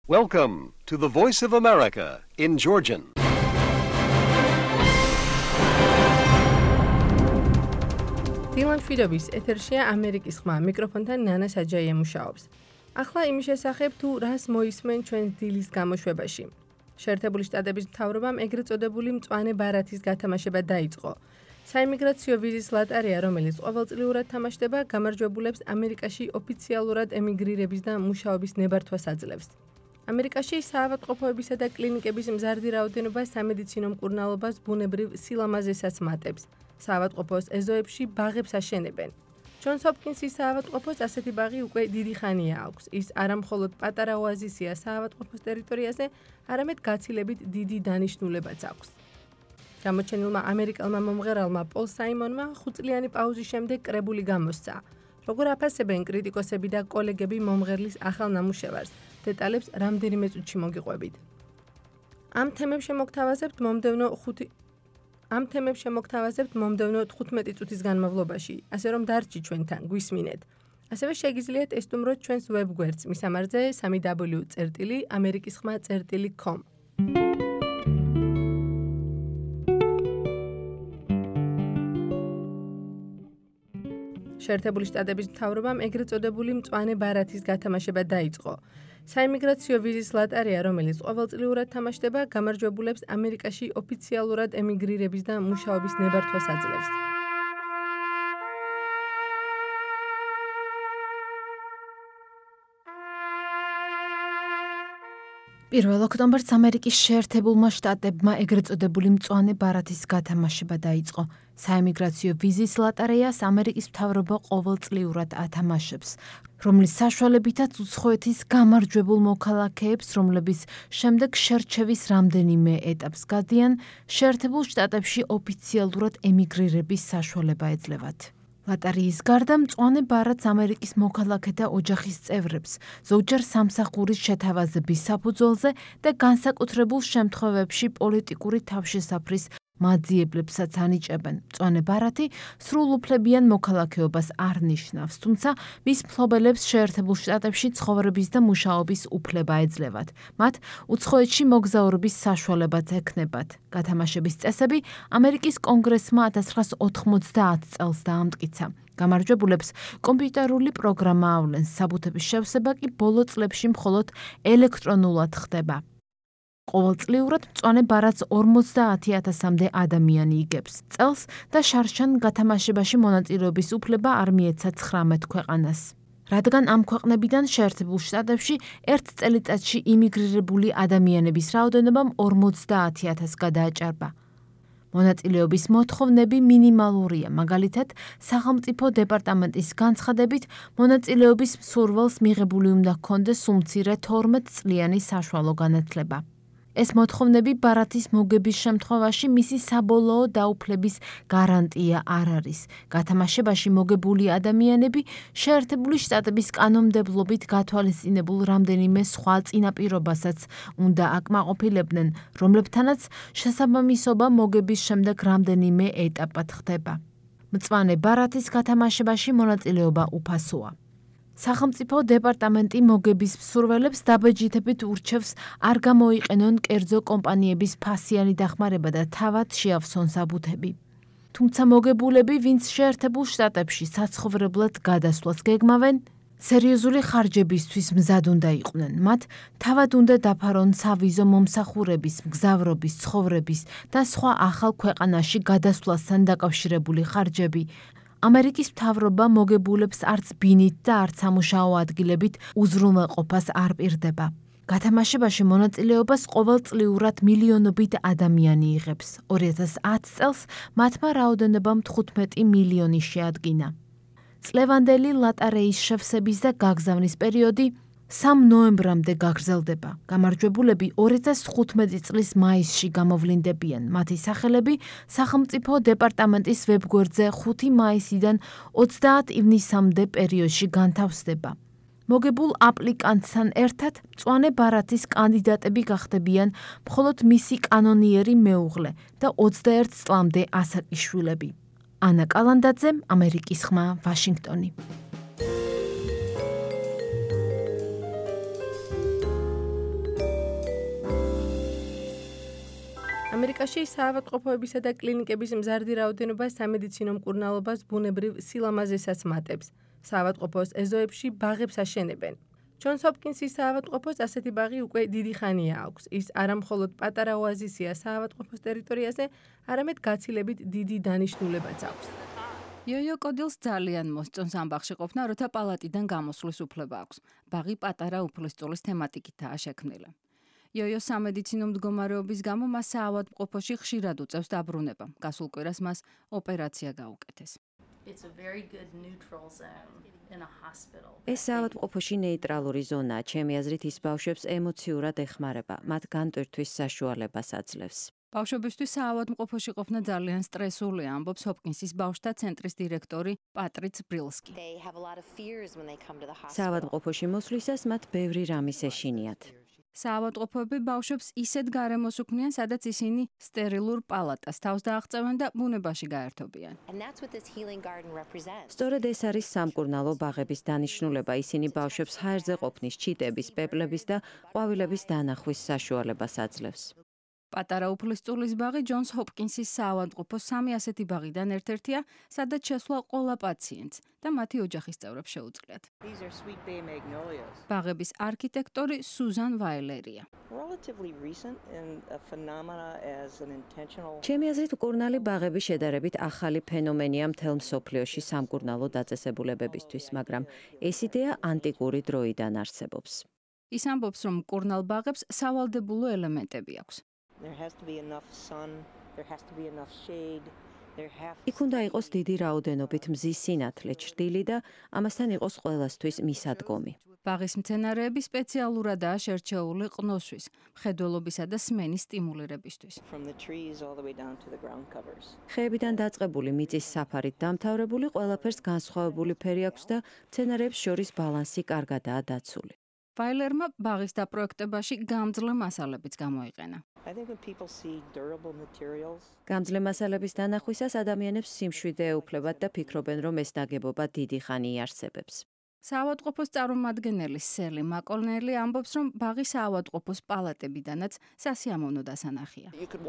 Welcome to the Voice of America in Georgian. დილან შვიდობის ეთერშია ამერიკის ხმა. მიკროფონთან ნანა საჯაია მუშაობს. ახლა იმის შესახებ თუ რას მოისმენ ჩვენს დილის გამოშვებაში. შეერთებული შტატების მთავრობამ ეგრეთ წოდებული მწვანე ბარათის გათამაშება დაიწყო. საიმიგრაციო ვიზის ლოტარია, რომელიც ყოველწლიურად თამაშდება, გამარჯვებულებს ამერიკაში ოფიციალურად ემიგრირების და მუშაობის ნებართვას აძლევს. ამერიკაში საავადმყოფოებისა და კლინიკების მზარდი რაოდენობა სამედიცინო მკურნალობას ბუნებრივ სილამაზესაც მატებს. საავადმყოფოს ეზოებში ბაღებს აშენებენ. ჯონს ჰოპკინსის საავადმყოფოს ასეთი ბაღი უკვე დიდი ხანია აქვს. ის არა მხოლოდ პატარა ოაზისია საავადმყოფოს ტერიტორიაზე, არამედ გაცილებით დიდი დანიშნულებაც აქვს. გამოჩენილმა ამერიკელმა მომღერალმა პოლ საიმონმა 5 წლიანი პაუზის შემდეგ კრებული გამოსცა. როგორ აფასებენ კრიტიკოსები და კოლეგები მომღერლის ახალ ნამუშევარს? დეტალებს რამდენიმე წუთში მოგიყვებით. ამ თემებს შემოგთავაზებთ მომდევნო 15 წუთის განმავლობაში, ასე რომ დარჩი ჩვენთან, გვისმინეთ. ასევე შეგიძლიათ ესტუმროთ ჩვენს ვებგვერდს, მისამართზე www.amerikiskhma.com. შეერთებული შტატების მთავრობამ ეგრეთ წოდებული მწვანე ბარათის გათამაშება დაიწყო. საიმიგრაციო ვიზის ლოტარია, რომელიც ყოველწლიურად თამაშდება, გამარჯვებულებს ამერიკაში ოფიციალურად ემიგრირების და მუშაობის ნებართვას აძლევს. პირველ ოქტომბერს ამერიკის შეერთებულმა შტატებმა ეგრეთ წოდებული მწვანე ბარათის გათამაშება დაიწყო. საიმიგრაციო ვიზის ლოტარიას ამერიკის მთავრობა ყოველწლიურად ათამაშებს, რომლის საშუალებითაც უცხოეთის გამარჯვებულ მოქალაქეებს, რომლების შემდეგ შერჩევის რამდენიმე ეტაპს გადიან, შეერთებულ შტატებში ოფიციალურად ემიგრირების საშუალება ეძლევათ. ლოტარიის გარდა მწვანე ბარათს ამერიკის მოქალაქეთა ოჯახის წევრებს, ზოგჯერ სამსახურის შეთავაზების საფუძველზე და განსაკუთრებულ შემთხვევებში პოლიტიკური თავშესაფრის მაძიებლებსაც ანიჭებენ. მწვანე ბარათი სრულუფლებიან მოქალაქეობას არ ნიშნავს, თუმცა მის მფლობელებს შეერთებულ შტატებში ცხოვრების და მუშაობის უფლება ეძლევათ. მათ უცხოეთში მოგზაურობის საშუალებაც ექნებათ. გათამაშების წესები ამერიკის კონგრესმა 1990 წელს დაამტკიცა. გამარჯვებულებს კომპიუტერული პროგრამა ავლენს, საბუთების შევსება კი ბოლო წლებში მხოლოდ ელექტრონულად ხდება. ყოველწლიურად მწვანე ბარათს 50,000-მდე ადამიანი იგებს წელს და შარშან გათამაშებაში მონაწილეობის უფლება არ მიეცა 19 ქვეყანას. რადგან ამ ქვეყნებიდან შეერთებულ შტატებში ერთ წელიწადში იმიგრირებული ადამიანების რაოდენობამ 50,000-ს გადააჭარბა. მონაწილეობის მოთხოვნები მინიმალურია, მაგალითად, სახელმწიფო დეპარტამენტის განცხადებით, მონაწილეობის მსურველს მიღებული უნდა ჰქონდეს უმცირე 12 წლიანი საშუალო განათლება. ეს მოთხოვნები ბარათის მოგების შემთხვევაში მისი საბოლოო დაუფლების გარანტია არ არის. გათამაშებაში მოგებული ადამიანები შეერთებული შტატების კანონმდებლობით გათვალისწინებულ რამდენიმე სხვა წინაპირობასაც უნდა აკმაყოფილებდნენ, რომლებთანაც შესაბამისობა მოგების შემდეგ რამდენიმე ეტაპად ხდება. მწვანე ბარათის გათამაშებაში მონაწილეობა უფასოა. სახელმწიფო დეპარტამენტი მოგების მსურველებს დაბეჯითებით ურჩევს არ გამოიყენონ კერძო კომპანიების ფასიანი დახმარება და თავად შეავსონ საბუთები. თუმცა მოგებულები, ვინც შეერთებულ შტატებში საცხოვრებლად გადასვლას გეგმავენ, სერიოზული ხარჯებისთვის მზად უნდა იყვნენ. მათ თავად უნდა დაფარონ სავიზო მომსახურების, მგზავრობის, ცხოვრების და სხვა ახალ ქვეყანაში გადასვლასთან დაკავშირებული ხარჯები. ამერიკის მთავრობა მოგებულებს არც ბინით და არც სამუშაო ადგილებით უზრუნველყოფას არ პირდება. გათამაშებაში მონაწილეობას ყოველწლიურად მილიონობით ადამიანი იღებს. 2010 წელს მათმა რაოდენობამ 15 მილიონი შეადგინა. წლევანდელი ლოტარიის შევსების და გაგზავნის პერიოდი 3 ნოემბრამდე გაგრძელდება. გამარჯვებულები 2015 წლის მაისში გამოვლინდებიან. მათი სახელები სახელმწიფო დეპარტამენტის ვებგვერდზე 5 მაისიდან 30 ივნისამდე პერიოდში განთავსდება. მოგებულ აპლიკანტთან ერთად მწვანე ბარათის კანდიდატები გახდებიან მხოლოდ მისი კანონიერი მეუღლე და 21 წლამდე ასაკიშვილები. ანა კალანდაძე, ამერიკის ხმა, ვაშინგტონი. შტატში საავადმყოფოებისა და კლინიკების მზარდი რაოდენობა სამედიცინო მკურნალობას ბუნებრივ სილამაზესაც მატებს. საავადმყოფოს ეზოებში ბაღებს აშენებენ. ჯონს ჰოპკინსის საავადმყოფოს ასეთი ბაღი უკვე დიდი ხანია აქვს. ის არა მხოლოდ პატარა ოაზისია საავადმყოფოს ტერიტორიაზე, არამედ გაცილებით დიდი დანიშნულებაც აქვს. იოიო კოდილს ძალიან მოსწონს ამ ბაღში ყოფნა, როცა პალატიდან გამოსვლის უფლება აქვს. ბაღი პატარა უფლისწულის თემატიკითაა შექმნილი. იოიო სამედიცინო მდგომარეობის გამო მას საავადმყოფოში ხშირად უწევს დაბრუნება. გასულ კვირას მას ოპერაცია გაუკეთეს. ეს საავადმყოფოში ნეიტრალური ზონაა, ჩემი აზრით ის ბავშვებს ემოციურად ეხმარება, მათ განტვირთვის საშუალებას აძლევს. ბავშვებისთვის საავადმყოფოში ყოფნა ძალიან სტრესულია, ამბობს ჰოპკინსის ბავშვთა ცენტრის დირექტორი პატრიც ბრილსკი. საავადმყოფოში მოსვლისას მათ ბევრი რამის ეშინიათ. საავადმყოფოები ბავშვებს ისეთ გარემოს უქმნიან, სადაც ისინი სტერილურ პალატას თავს დააღწევენ და ბუნებაში გაერთობიან. სწორედ ეს არის სამკურნალო ბაღების დანიშნულება, ისინი ბავშვებს ჰაერზე ყოფნის, ჩიტების, პეპლების და ყვავილების დანახვის საშუალებას აძლევს. პატარა უფლისწულის ბაღი ჯონს ჰოპკინსის საავადმყოფოს სამი ასეთი ბაღიდან ერთ-ერთია, სადაც შესვლა ყველა პაციენტს და მათი ოჯახის წევრებს შეუძლიათ. ბაღების არქიტექტორი სუზან ვაილერია. ჩემი აზრით მკურნალი ბაღები შედარებით ახალი ფენომენია მთელ მსოფლიოში სამკურნალო დაწესებულებებისთვის, მაგრამ ეს იდეა ანტიკური დროიდან არსებობს. ის ამბობს, რომ მკურნალ ბაღებს სავალდებულო ელემენტები აქვს. იქ უნდა იყოს დიდი რაოდენობით მზის სინათლე, ჭრილი და ამასთან იყოს ყველასთვის მისადგომი. ბაღის მცენარეები სპეციალურადაა შერჩეული ყნოსვის, მხედველობისა და სმენის სტიმულირებისთვის. ხეებიდან დაწყებული მიწის საფარით დამთავრებული ყველაფერს განსხვავებული ფერი აქვს და მცენარეებს შორის ბალანსი კარგადაა დაცული. ვაილერმა ბაღის დაპროექტებაში გამძლე მასალებიც გამოიყენა. გამძლე მასალების დანახვისას ადამიანებს სიმშვიდე ეუფლებათ და ფიქრობენ, რომ ეს ნაგებობა დიდი ხანი იარსებებს. საავადმყოფოს წარმომადგენელი სელი მაკოლნელი ამბობს, რომ ბაღი საავადმყოფოს პალატებიდანაც სასიამოვნო დასანახია.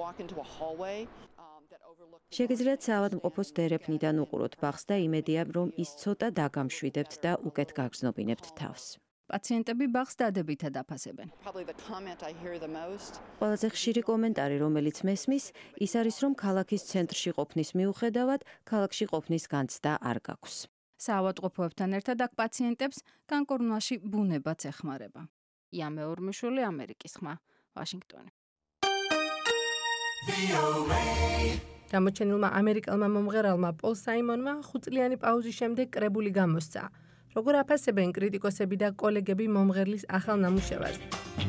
შეგიძლიათ საავადმყოფოს დერეფნიდან უყუროთ ბაღს და იმედია, რომ ის ცოტა დაგამშვიდებთ და უკეთ გაგრძნობინებთ თავს. პაციენტები ბაღს დადებითად აფასებენ. ყველაზე ხშირი კომენტარი, რომელიც მესმის, ის არის, რომ ქალაქის ცენტრში ყოფნის მიუხედავად, ქალაქში ყოფნის განცდა არ გაქვს. საავადმყოფოებთან ერთად აქ პაციენტებს განკურნვაში ბუნებაც ეხმარება. ია მეორმიშვილი, ამერიკის ხმა, ვაშინგტონი. გამოჩენილმა ამერიკელმა მომღერალმა პოლ საიმონმა 5 წლიანი პაუზის შემდეგ კრებული გამოსცა. როგორ აფასებენ კრიტიკოსები და კოლეგები მომღერლის ახალ ნამუშევარს?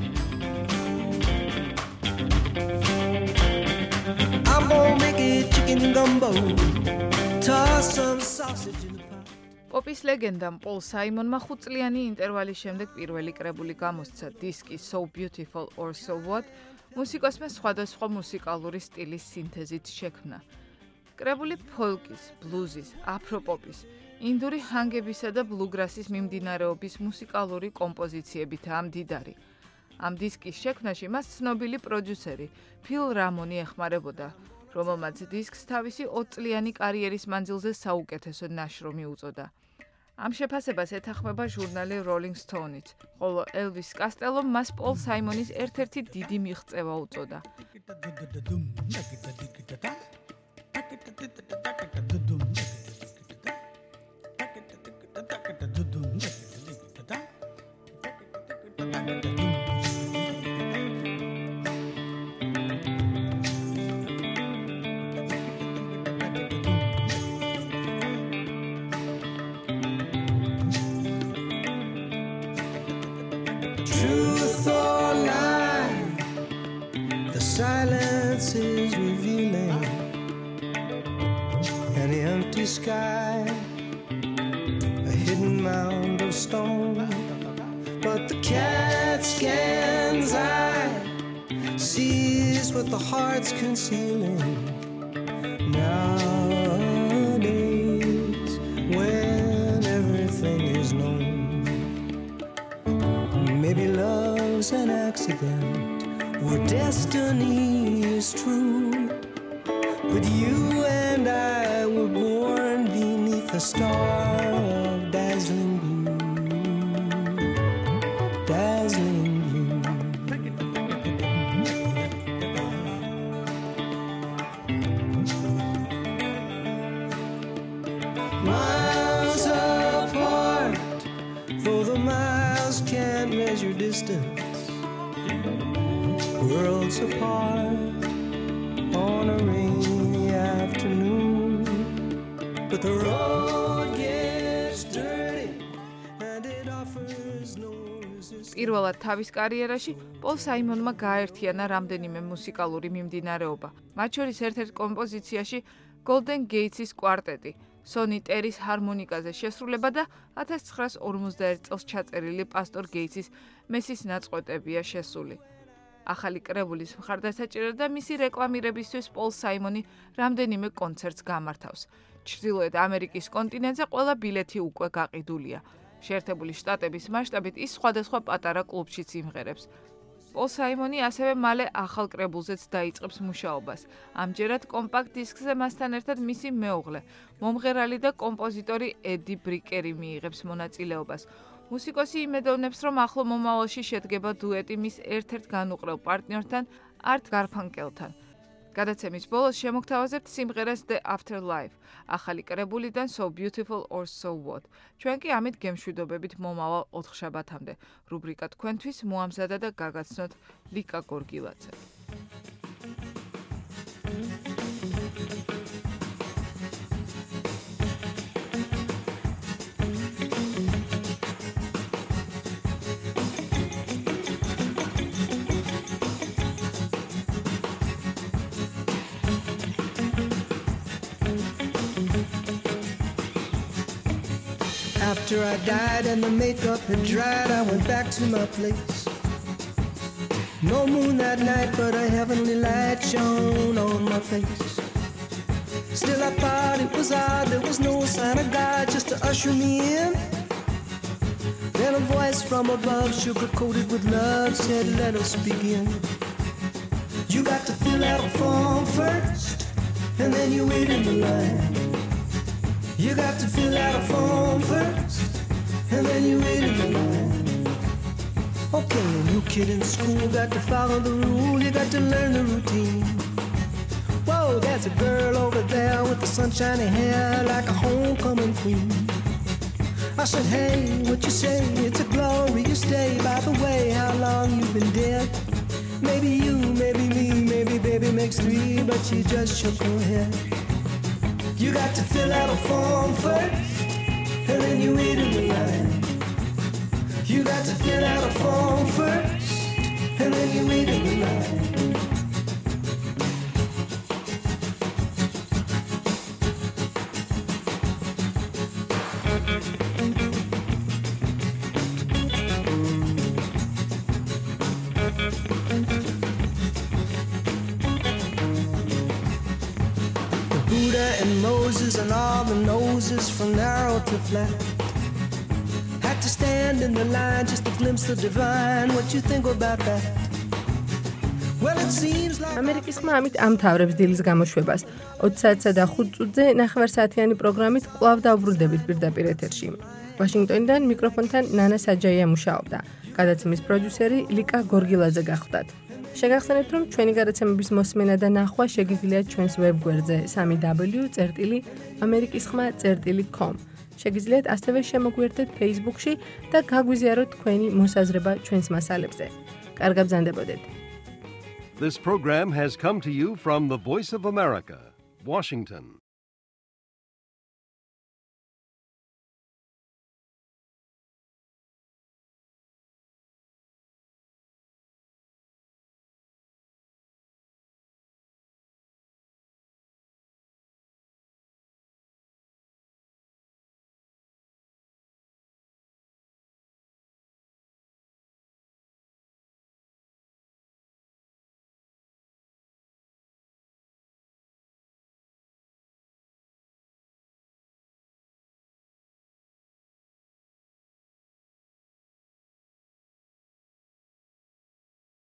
პოპის ლეგენდამ პოლ საიმონმა 5 წლიანი ინტერვალის შემდეგ პირველი კრებული გამოსცა დისკი So Beautiful or So What, მუსიკოსმა სხვადასხვა მუსიკალური სტილის სინთეზით შექმნა. კრებული ფოლკის, ბლუზის, აფროპოპის, ინდური ჰანგებისა და ბლუგრასის მიმდინარეობის მუსიკალური კომპოზიციებითაა მდიდარი. ამ დისკის შექმნაში მას ცნობილი პროდიუსერი ფილ რამონი ეხმარებოდა, რომელმაც დისკს თავისი 20 წლიანი კარიერის მანძილზე საუკეთესო ნაშრომი უწოდა. ამ შეფასებას ეთანხმება ჟურნალი Rolling Stone-ით, ხოლო ელვის კასტელომ მას პოლ საიმონის ერთ-ერთი დიდი მიღწევა უწოდა. Truth or lie, the silence is revealing an empty sky, a hidden mound of stone, but the cat scan's eye sees what the heart's concealing. Nowadays, when everything is known, maybe love's an accident where destiny is true. But you and I were born beneath a star of dazzling blue, dazzling blue. Miles apart, though the miles can't measure distance. Worlds apart on a rainy afternoon, but the road gets dirty and it offers no resistance. პირველად თავის კარიერაში პოლ საიმონმა გააერთიანა რამდენიმე მუსიკალური მიმდინარეობა. მათ შორის ერთ-ერთ კომპოზიციაში Golden Gates-ის კვარტეტი, Sonny Terry-ის ჰარმონიკაზე შესრულება და 1951 წელს ჩაწერილი პასტორ გეიტსის მესის ნაწყვეტებია შესული. ახალი კრებულის მხარდასაჭერად და მისი რეკლამირებისთვის პოლ საიმონი რამდენიმე კონცერტს გამართავს. ჩრდილოეთ ამერიკის კონტინენტზე ყველა ბილეთი უკვე გაყიდულია. შეერთებული შტატების მასშტაბით ის სხვადასხვა პატარა კლუბშიც იმღერებს. პოლ საიმონი ასევე მალე ახალ კრებულზეც დაიწყებს მუშაობას. ამჯერად კომპაქტ დისკზე მასთან ერთად მისი მეუღლე, მომღერალი და კომპოზიტორი ედი ბრიკერი მიიღებს მონაწილეობას. მუსიკოსი იმედოვნებს, რომ ახლო მომავალში შედგება დუეტი მის ერთ-ერთ განუყრელ პარტნიორთან, არტ გარფანკელთან. გადაცემის ბოლოს შემოგთავაზებთ სიმღერას The Afterlife, ახალი კრებულიდან So Beautiful or So What. ჩვენ კი ამით გემშვიდობებით მომავალ 4 შაბათამდე. რუბრიკა თქვენთვის მოამზადა და გაგაცნოთ ლიკა გორგილაძე. After I died and the makeup had dried, I went back to my place. No moon that night, but a heavenly light shone on my face. Still I thought it was odd, there was no sign of God just to usher me in. Then a voice from above, sugar-coated with love, said, let us begin. You got to fill out a form first, and then you wait in the line. You got to fill out a form first, and then you wait in the line. Okay, a new kid in school, got to follow the rule, you got to learn the routine. Whoa, there's a girl over there with the sunshiny hair like a homecoming queen. I said, hey, what you say? It's a glorious day. By the way, how long you been dead? Maybe you, maybe me, maybe baby makes 3, but she just shook her head. You got to fill out a form first, and then you wait in the line. You got to fill out a form first, and then you wait in the line. Buddha and Moses and all the noses from narrow to flat had to stand in the line just to glimpse the divine. What you think about that? Well, it seems like ამერიკის ხმა ამით ამთავრებს დილის გამოშვებას. 20 საათსა და 5 წუთზე ნახევარსაათიანი პროგრამით კვლავ დავბრუნდებით პირდაპირ ეთერში. ვაშინგტონიდან მიკროფონთან ნანა საჯაია მუშაობდა. გადაცემის პროდიუსერი ლიკა გორგილაძე გახლდათ. შეგახსენებთ, რომ ჩვენი გადაცემების მოსმენა და ნახვა შეგიძლიათ ჩვენს ვებგვერდზე www.amerikiskhma.com. შეგიძლიათ ასევე შემოგვიერთდეთ Facebook-ში და გაგვიზიაროთ თქვენი მოსაზრება ჩვენს მასალებზე. კარგად ბრძანდებოდეთ. This program has come to you from the Voice of America, Washington.